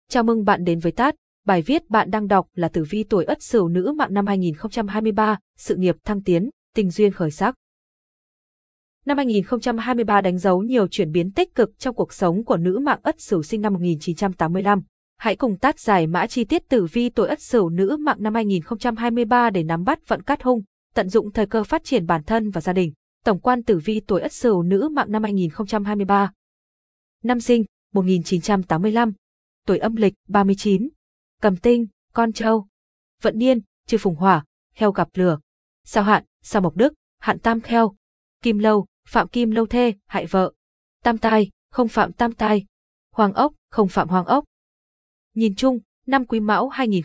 Chào mừng bạn đến với TAT. Bài viết bạn đang đọc là tử vi tuổi Ất Sửu nữ mạng năm 2023, sự nghiệp thăng tiến, tình duyên khởi sắc. Năm 2023 đánh dấu nhiều chuyển biến tích cực trong cuộc sống của nữ mạng Ất Sửu sinh năm 1985. Hãy cùng TAT giải mã chi tiết tử vi tuổi Ất Sửu nữ mạng năm 2023 để nắm bắt vận cát hung, tận dụng thời cơ phát triển bản thân và gia đình. Tổng quan tử vi tuổi Ất Sửu nữ mạng năm 2023. Năm sinh 1985. Tuổi âm lịch 39. Cầm tinh, con trâu. Vận niên, Chư Phùng Hỏa, heo gặp lửa. Sao hạn, sao mộc đức, hạn tam kheo. Kim lâu, phạm kim lâu thê, hại vợ. Tam tai, không phạm tam tai. Hoàng ốc, không phạm hoàng ốc. Nhìn chung, năm Quý Mão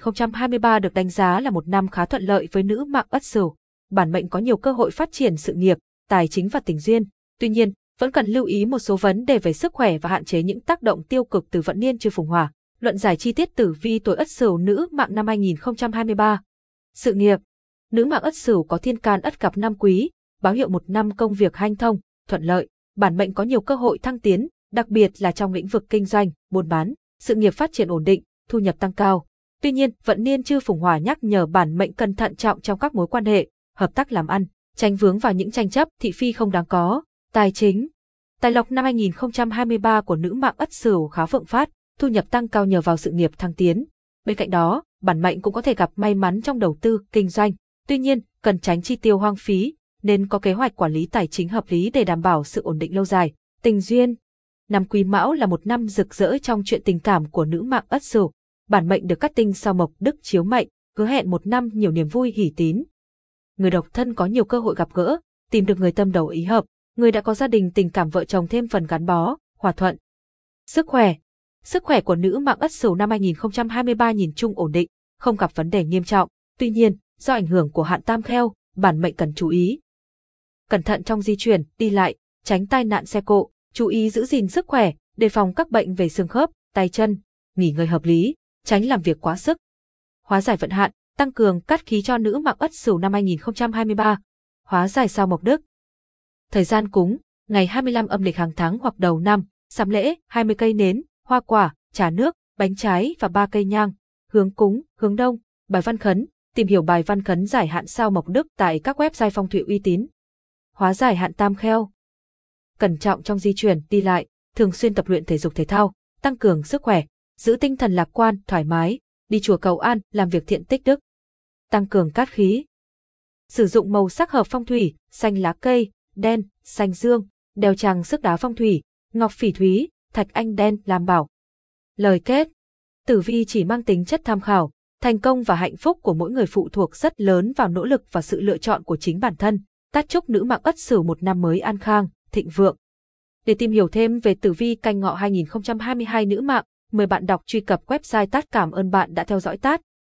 2023 được đánh giá là một năm khá thuận lợi với nữ mạng Ất Sửu. Bản mệnh có nhiều cơ hội phát triển sự nghiệp, tài chính và tình duyên. Tuy nhiên, vẫn cần lưu ý một số vấn đề về sức khỏe và hạn chế những tác động tiêu cực từ vận niên Chư Phùng Hỏa. Luận giải chi tiết tử vi tuổi Ất Sửu nữ mạng năm 2023. Sự nghiệp. Nữ mạng Ất Sửu có thiên can Ất gặp năm Quý, báo hiệu một năm công việc hanh thông, thuận lợi. Bản mệnh có nhiều cơ hội thăng tiến, đặc biệt là trong lĩnh vực kinh doanh, buôn bán, sự nghiệp phát triển ổn định, thu nhập tăng cao. Tuy nhiên, vận niên Chư Phùng Hỏa nhắc nhở bản mệnh cẩn thận trọng trong các mối quan hệ, hợp tác làm ăn, tránh vướng vào những tranh chấp, thị phi không đáng có. Tài chính. Tài lộc năm 2023 của nữ mạng Ất Sửu khá vượng phát, thu nhập tăng cao nhờ vào sự nghiệp thăng tiến. Bên cạnh đó, bản mệnh cũng có thể gặp may mắn trong đầu tư, kinh doanh. Tuy nhiên, cần tránh chi tiêu hoang phí, nên có kế hoạch quản lý tài chính hợp lý để đảm bảo sự ổn định lâu dài. Tình duyên. Năm Quý Mão là một năm rực rỡ trong chuyện tình cảm của nữ mạng Ất Sửu. Bản mệnh được các tinh sao mộc đức chiếu mệnh, hứa hẹn một năm nhiều niềm vui hỷ tín. Người độc thân có nhiều cơ hội gặp gỡ, tìm được người tâm đầu ý hợp. Người đã có gia đình tình cảm vợ chồng thêm phần gắn bó, hòa thuận. Sức khỏe. Sức khỏe của nữ mạng Ất Sửu năm 2023 nhìn chung ổn định, không gặp vấn đề nghiêm trọng. Tuy nhiên, do ảnh hưởng của hạn tam kheo, bản mệnh cần chú ý. Cẩn thận trong di chuyển, đi lại, tránh tai nạn xe cộ, chú ý giữ gìn sức khỏe, đề phòng các bệnh về xương khớp, tay chân, nghỉ ngơi hợp lý, tránh làm việc quá sức. Hóa giải vận hạn, tăng cường cát khí cho nữ mạng Ất Sửu năm 2023. Hóa giải sao mộc đức. Thời gian cúng, ngày 25 âm lịch hàng tháng hoặc đầu năm, sắm lễ, 20 cây nến, hoa quả, trà nước, bánh trái và 3 cây nhang. Hướng cúng, hướng đông, bài văn khấn, tìm hiểu bài văn khấn giải hạn sao mộc đức tại các website phong thủy uy tín. Hóa giải hạn tam kheo. Cẩn trọng trong di chuyển, đi lại, thường xuyên tập luyện thể dục thể thao, tăng cường sức khỏe, giữ tinh thần lạc quan, thoải mái, đi chùa cầu an, làm việc thiện tích đức. Tăng cường cát khí. Sử dụng màu sắc hợp phong thủy, xanh lá cây, đen, xanh dương, đeo trang sức đá phong thủy, ngọc phỉ thúy, thạch anh đen làm bảo. Lời kết. Tử vi chỉ mang tính chất tham khảo, thành công và hạnh phúc của mỗi người phụ thuộc rất lớn vào nỗ lực và sự lựa chọn của chính bản thân. TAT chúc nữ mạng Ất Sửu một năm mới an khang, thịnh vượng. Để tìm hiểu thêm về tử vi canh ngọ 2022 nữ mạng, mời bạn đọc truy cập website TAT. Cảm ơn bạn đã theo dõi TAT.